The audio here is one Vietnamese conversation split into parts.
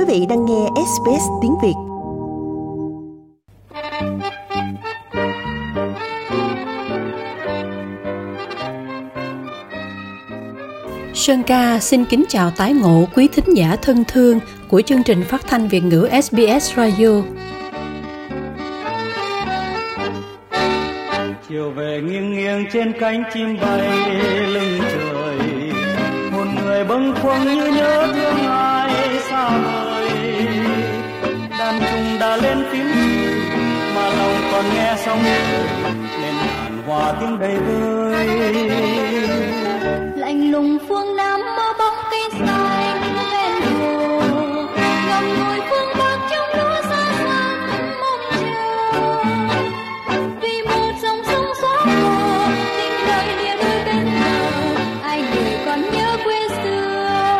vị đang nghe SBS tiếng Việt. Sơn Ca xin kính chào tái ngộ quý thính giả thân thương của chương trình phát thanh Việt ngữ SBS Radio. Chiều về nghiêng nghiêng trên cánh chim bay lưng trời, một người bâng khuâng như nhớ thương ai xa vời. Đàn trùng đã lên tiếng mà lòng còn nghe sóng nên hàn hòa tiếng đầy vơi. Lạnh lùng phương Nam mơ bóng cây xanh ven hồ, ngậm ngùi phương Bắc trong lúa xa xăm mong chờ. Vì một dòng sông xóa mờ, tình đời lìa đôi bên bờ, ai người còn nhớ quê xưa.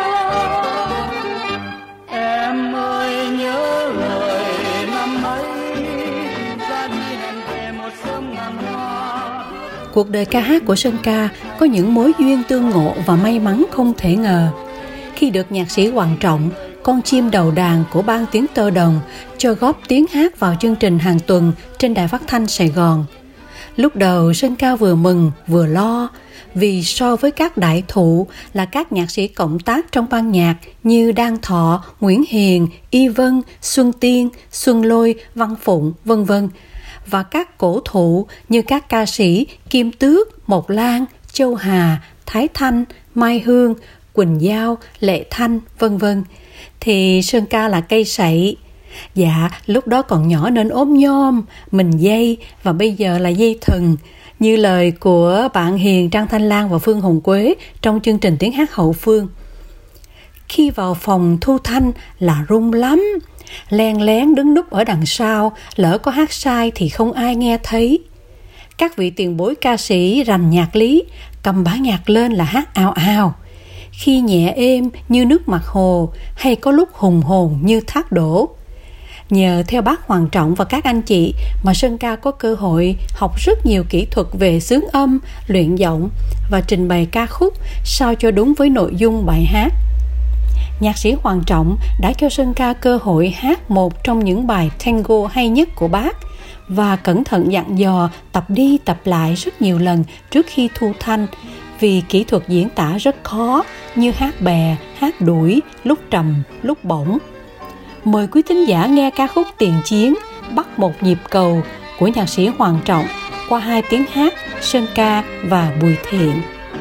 Em ơi nhớ lời năm ấy, ra đi hẹn về một sớm ngàn hoa. Cuộc đời ca hát của Sơn Ca có những mối duyên tương ngộ và may mắn không thể ngờ. Khi được nhạc sĩ Hoàng Trọng, con chim đầu đàn của Ban Tiếng Tơ Đồng, cho góp tiếng hát vào chương trình hàng tuần trên Đài Phát thanh Sài Gòn. Lúc đầu Sơn Ca vừa mừng vừa lo, vì so với các đại thụ là các nhạc sĩ cộng tác trong ban nhạc như Đan Thọ, Nguyễn Hiền, Y Vân, Xuân Tiên, Xuân Lôi, Văn Phụng, v.v. và các cổ thụ như các ca sĩ Kim Tước, Mộc Lan, Châu Hà, Thái Thanh, Mai Hương, Quỳnh Giao, Lệ Thanh, v.v. thì Sơn Ca là cây sậy. Dạ, lúc đó còn nhỏ nên ốm nhom, mình dây và bây giờ là dây thừng, như lời của bạn Hiền, Trang Thanh Lan và Phương Hồng Quế trong chương trình Tiếng Hát Hậu Phương. Khi vào phòng thu thanh là run lắm, len lén đứng núp ở đằng sau, lỡ có hát sai thì không ai nghe thấy. Các vị tiền bối ca sĩ rành nhạc lý, cầm bả nhạc lên là hát ào ào, khi nhẹ êm như nước mặt hồ, hay có lúc hùng hồn như thác đổ. Nhờ theo bác Hoàng Trọng và các anh chị mà Sơn Ca có cơ hội học rất nhiều kỹ thuật về xướng âm, luyện giọng và trình bày ca khúc sao cho đúng với nội dung bài hát. Nhạc sĩ Hoàng Trọng đã cho Sơn Ca cơ hội hát một trong những bài tango hay nhất của bác và cẩn thận dặn dò tập đi tập lại rất nhiều lần trước khi thu thanh, vì kỹ thuật diễn tả rất khó, như hát bè, hát đuổi, lúc trầm, lúc bổng. Mời quý thính giả nghe ca khúc Tiền Chiến, Bắt Một Nhịp Cầu của nhạc sĩ Hoàng Trọng qua hai tiếng hát Sơn Ca và Bùi Thiện.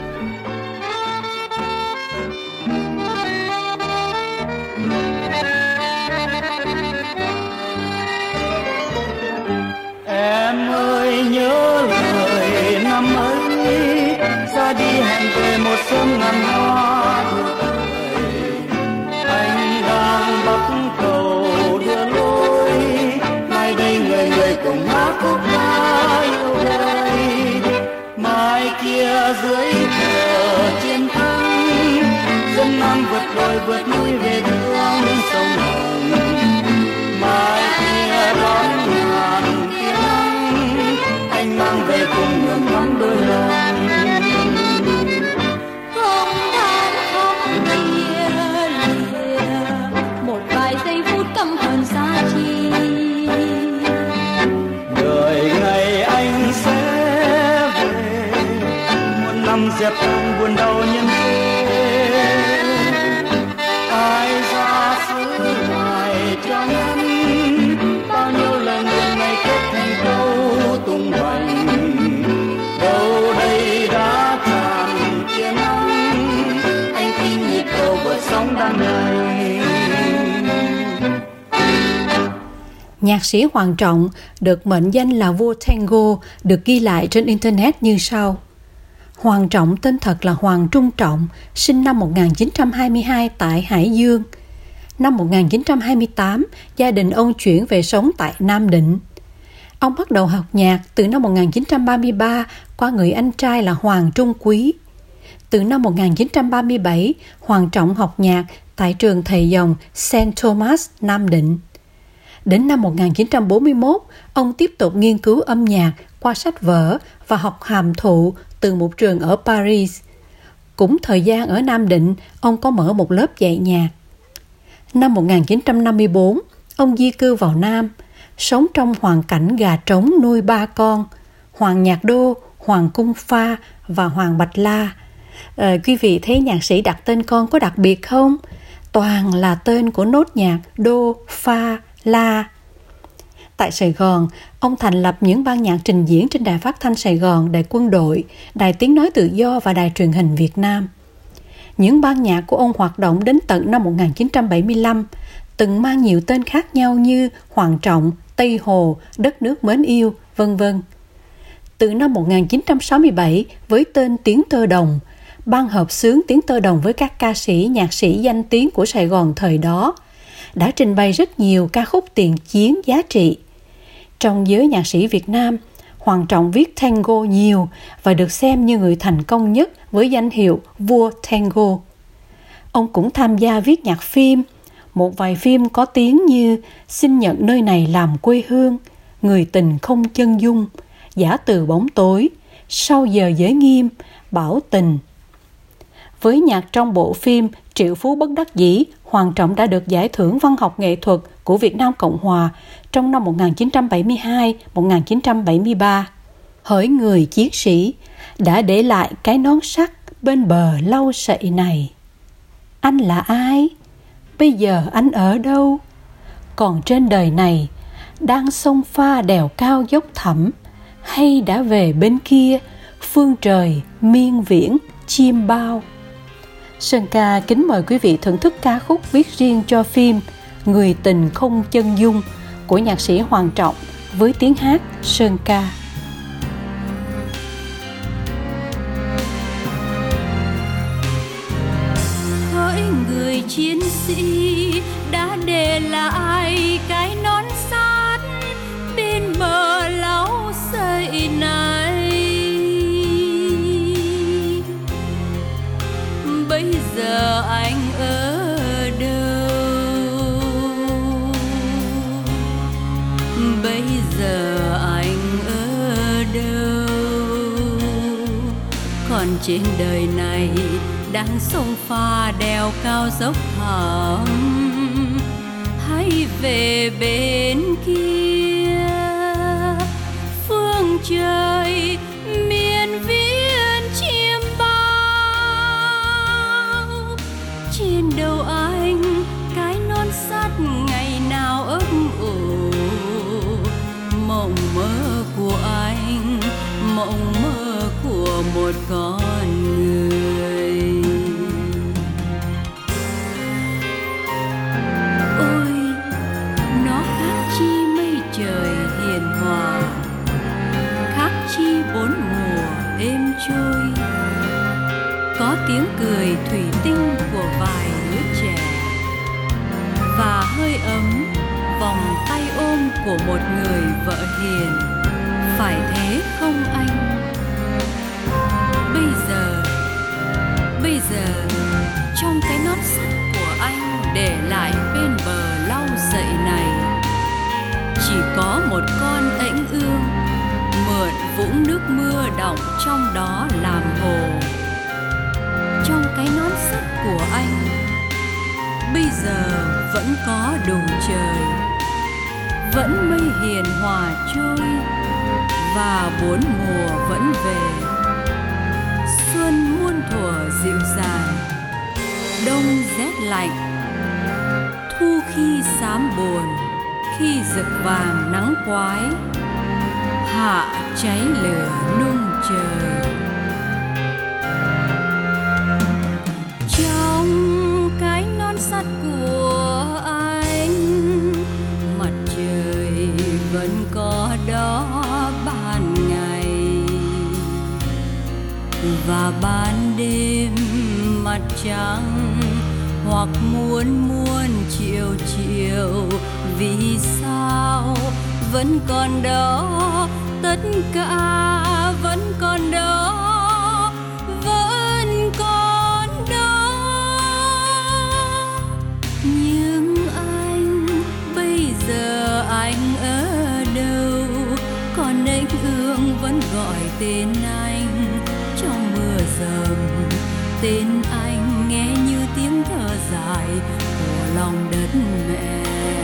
Em ơi nhớ lời năm ấy, ra đi hẹn về một sớm ngàn hoa. Anh đang bắt cầu đưa lối, mai đây người người cùng hát khúc ca yêu đời. Mai kia dưới cờ chiến thắng, dân Nam vượt đồi vượt núi về thương sông Hồng. Mai kia đón ngàn tia nắng, anh mang về cùng ngưỡng ngắm đôi lòng. Không than không lìa lìa, một vài giây phút căm hờn xa chi. Đời ngày anh sẽ về, một năm dẹp tan buồn đau nhân thế. Ai ra xứ ngoài cho nhân, bao nhiêu lần người này kết thành câu tung hoành. Đâu đây đã tràn tia nắng, anh tin nhịp cầu vượt sóng đang đầy. Nhạc sĩ Hoàng Trọng được mệnh danh là vua tango, được ghi lại trên Internet như sau. Hoàng Trọng tên thật là Hoàng Trung Trọng, sinh năm 1922 tại Hải Dương. Năm 1928, gia đình ông chuyển về sống tại Nam Định. Ông bắt đầu học nhạc từ năm 1933 qua người anh trai là Hoàng Trung Quý. Từ năm 1937, Hoàng Trọng học nhạc tại trường thầy dòng St. Thomas, Nam Định. Đến năm 1941, ông tiếp tục nghiên cứu âm nhạc qua sách vở và học hàm thụ từ một trường ở Paris. Cũng thời gian ở Nam Định, ông có mở một lớp dạy nhạc. Năm 1954, ông di cư vào Nam, sống trong hoàn cảnh gà trống nuôi 3 con, Hoàng Nhạc Đô, Hoàng Cung Pha và Hoàng Bạch La. Quý vị thấy nhạc sĩ đặt tên con có đặc biệt không? Toàn là tên của nốt nhạc Đô, Pha, La. Tại Sài Gòn, ông thành lập những ban nhạc trình diễn trên Đài Phát thanh Sài Gòn, Đài Quân đội, Đài Tiếng nói Tự do và Đài Truyền hình Việt Nam. Những ban nhạc của ông hoạt động đến tận năm 1975, từng mang nhiều tên khác nhau như Hoàng Trọng, Tây Hồ, Đất nước mến yêu, vân vân. Từ năm 1967, với tên Tiếng Tơ Đồng, ban hợp xướng Tiếng Tơ Đồng với các ca sĩ, nhạc sĩ danh tiếng của Sài Gòn thời đó đã trình bày rất nhiều ca khúc tiền chiến giá trị. Trong giới nhạc sĩ Việt Nam, Hoàng Trọng viết tango nhiều và được xem như người thành công nhất với danh hiệu vua tango. Ông cũng tham gia viết nhạc phim, một vài phim có tiếng như Xin nhận nơi này làm quê hương, Người tình không chân dung, Giả từ bóng tối, Sau giờ giới nghiêm, Bảo tình. Với nhạc trong bộ phim Triệu Phú bất đắc dĩ, Hoàng Trọng đã được Giải thưởng Văn học nghệ thuật của Việt Nam Cộng Hòa trong năm 1972-1973. Hỡi người chiến sĩ đã để lại cái nón sắt bên bờ lau sậy này. Anh là ai? Bây giờ anh ở đâu? Còn trên đời này đang sông pha đèo cao dốc thẳm, hay đã về bên kia phương trời miên viễn chim bao? Sơn Ca kính mời quý vị thưởng thức ca khúc viết riêng cho phim Người tình không chân dung của nhạc sĩ Hoàng Trọng với tiếng hát Sơn Ca. Hỡi người chiến sĩ đã để lại cái nón sát bên bờ lau sậy này. Bây giờ anh ở đâu? Bây giờ anh ở đâu? Còn trên đời này đang sông pha đèo cao dốc thẳm, hãy về bên kia phương trời miền viễn chim bao. Trên đầu anh cái nón sắt ngày nào ấp ủ, mộng mơ của anh, mộng mơ của một con người. Ôi, nó khác chi mây trời hiền hòa, khác chi bốn mùa êm trôi, có tiếng cười thủy tinh của vài đứa trẻ và hơi ấm vòng tay ôm của một người vợ hiền. Phải thế không anh? Bây giờ trong cái nón sắt của anh để lại bên bờ lau sậy này, chỉ có một con ếch ương mượn vũng nước mưa đọng trong đó làm hồ. Trong cái nón sắt của anh bây giờ vẫn có đủ trời, vẫn mây hiền hòa trôi và bốn mùa vẫn về. Xuân muôn thuở dịu dàng, đông rét lạnh, thu khi xám buồn, khi rực vàng nắng quái, hạ cháy lửa nung trời. Trong cái nón sắt của anh, mặt trời vẫn có đó ban ngày, và ban đêm mặt trăng hoặc muôn muôn chiều chiều. Vì sao vẫn còn đó, tất cả vẫn còn đó, vẫn còn đó. Nhưng anh, bây giờ anh ở đâu? Còn ếch ương vẫn gọi tên anh trong mưa dầm. Tên anh nghe như tiếng thở dài của lòng đất mẹ.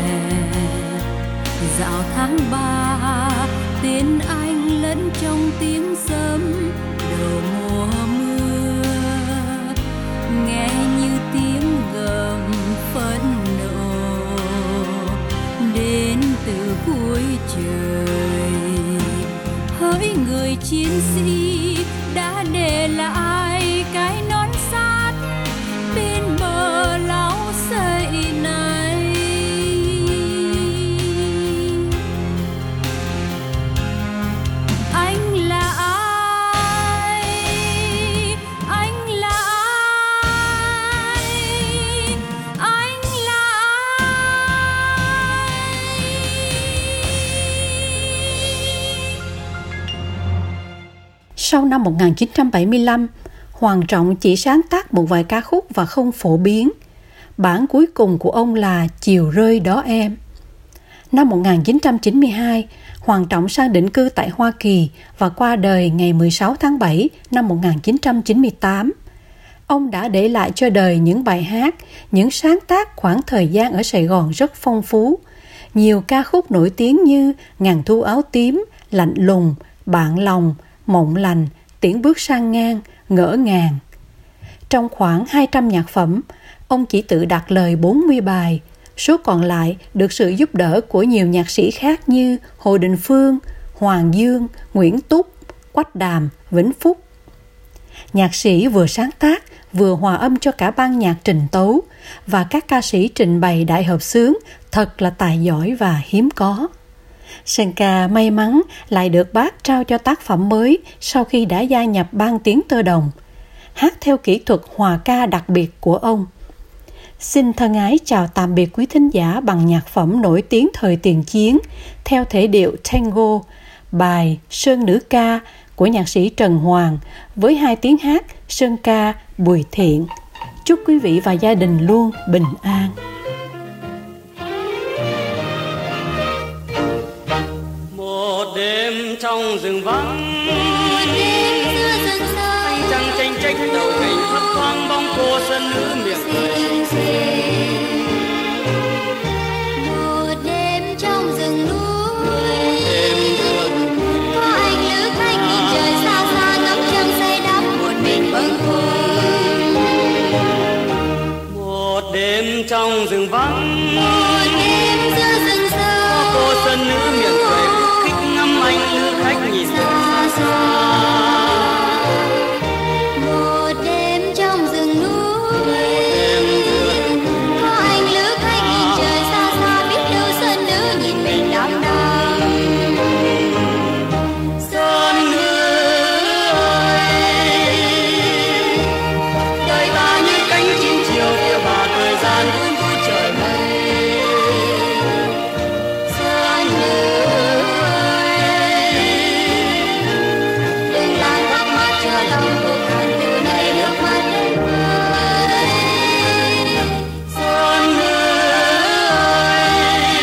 Dạo tháng 3 tên anh lẫn trong tiếng sấm đầu mùa mưa, nghe như tiếng gầm phẫn nộ đến từ cuối trời. Hỡi người chiến sĩ đã để lại cái nón sắt bên bờ lau sậy này. Anh là ai? Anh là ai? Anh là ai? Sau năm 1975, Hoàng Trọng chỉ sáng tác một vài ca khúc và không phổ biến. Bản cuối cùng của ông là Chiều rơi đó em. Năm 1992, Hoàng Trọng sang định cư tại Hoa Kỳ và qua đời ngày 16 tháng 7 năm 1998. Ông đã để lại cho đời những bài hát, những sáng tác khoảng thời gian ở Sài Gòn rất phong phú. Nhiều ca khúc nổi tiếng như Ngàn thu áo tím, Lạnh lùng, Bạn lòng, Mộng lành, Tiễn bước sang ngang, Ngỡ ngàng. Trong khoảng 200 nhạc phẩm, ông chỉ tự đặt lời 40 bài. Số còn lại được sự giúp đỡ của nhiều nhạc sĩ khác như Hồ Đình Phương, Hoàng Dương, Nguyễn Túc, Quách Đàm, Vĩnh Phúc. Nhạc sĩ vừa sáng tác, vừa hòa âm cho cả ban nhạc trình tấu và các ca sĩ trình bày đại hợp xướng thật là tài giỏi và hiếm có. Sơn Ca may mắn lại được Bác trao cho tác phẩm mới sau khi đã gia nhập ban Tiếng Tơ Đồng, hát theo kỹ thuật hòa ca đặc biệt của ông. Xin thân ái chào tạm biệt quý thính giả bằng nhạc phẩm nổi tiếng thời tiền chiến theo thể điệu tango, bài Sơn Nữ Ca của nhạc sĩ Trần Hoàng với hai tiếng hát Sơn Ca, Bùi Thiện. Chúc quý vị và gia đình luôn bình an. Một đêm trong rừng vắng, Ánh trăng tranh trách đầu cành thấp thoáng bóng cô sơn nữ miệng cười xinh xinh. một đêm trong rừng núi, Đêm rừng có anh lữ khách nhìn trời xa xa ngắm trăng say đắm một mình bâng khuâng. một đêm trong rừng vắng, Một đêm giữa rừng sâu, cô sơn nữ miệng cười khúc khích ngắm anh lữ khách nhìn trời xa xa. một đêm trong rừng núi, có anh lữ khách nhìn trời xa xa, biết đâu sơn nữ nhìn mình đăm đăm. Sơn nữ ơi, đời ta như cánh chim chiều phiêu bạt thời gian vun vui trời mây. Sơn nữ ơi, đừng làm thắc mắc cho lòng cô cần từ nay nước mắt đến vơi. Sơn nữ ơi,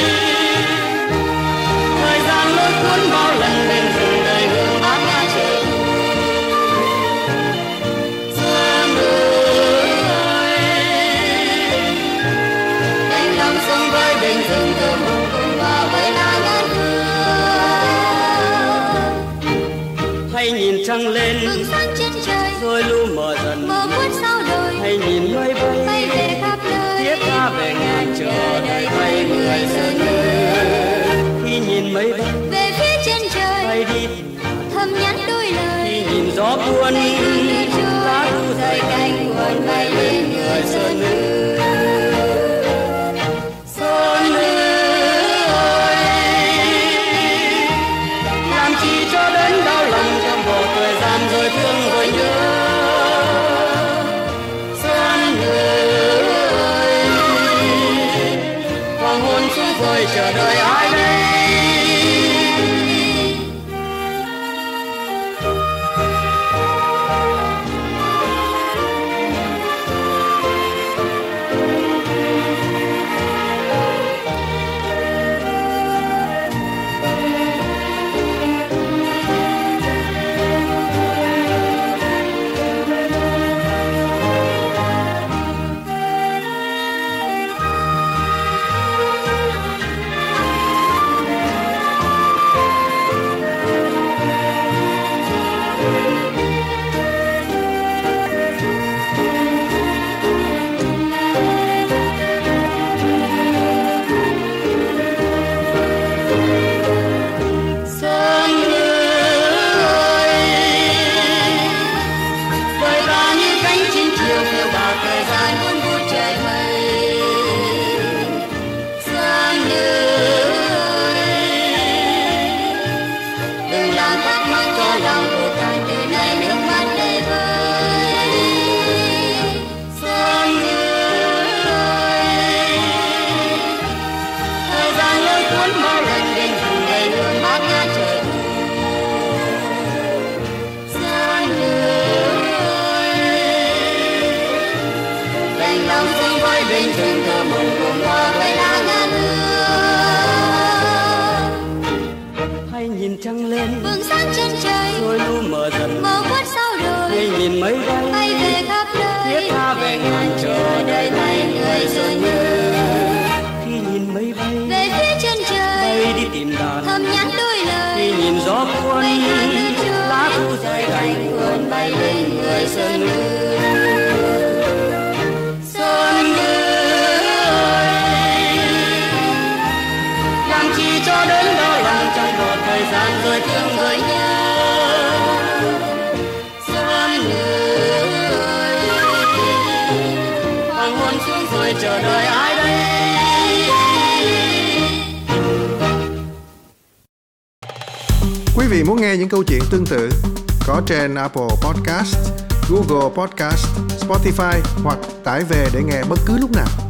thời gian lối cuốn bao lần bên rừng đời hương bát ngát trời. Sơn nữ ơi, Cánh đồng sông với bên rừng thơm hồng cùng vào với lá ngát hương. hãy nhìn trăng lên Bừng sáng trên trời, rồi lu mờ dần. mơ khuất sao đồi, Hãy nhìn mây bay bay về khắp nơi. thiết tha về ngàn chờ đợi thay người sơn nữ. Khi nhìn mây bay Về phía chân trời, bay đi, thầm nhắn đôi lời. khi nhìn gió buồn lá thu Rời cánh buồn bay lên người sơn nữ. Sơn nữ ơi, làm chi cho đến đau lòng trong một thời gian rồi thương rồi nhớ. Sơn nữ ơi, hoàng hôn xuống rồi chờ đợi ai đây? muốn bao lần đêm cùng ngày hương mát ngát trời thu. Xuân ơi, đành lòng sống với bình thường thơ mộng cùng hoa với lá ngàn hương. Hãy nhìn trăng lên vương sáng trên trời, rồi lu mờ dần mờ khuất sau đời. hãy nhìn mấy bay Bay về khắp nơi, thiết tha về ngàn chờ đợi thay người xuân nhớ. Khi nhìn mấy bay về phía chân trời, bay đi tìm đàn, thầm nhắn đôi lời. khi nhìn gió cuốn Bay ngàn nước trôi, lá thu rơi cành cuốn bay lên người xuân ơi. Xuân ơi, làm chi cho đến đó lòng trong một thời gian rồi thương rồi nhớ. Xuân ơi, hoàng hôn xuống rồi chờ đợi ai đây. Quý vị muốn nghe những câu chuyện tương tự có trên Apple Podcast, Google Podcast, Spotify hoặc tải về để nghe bất cứ lúc nào.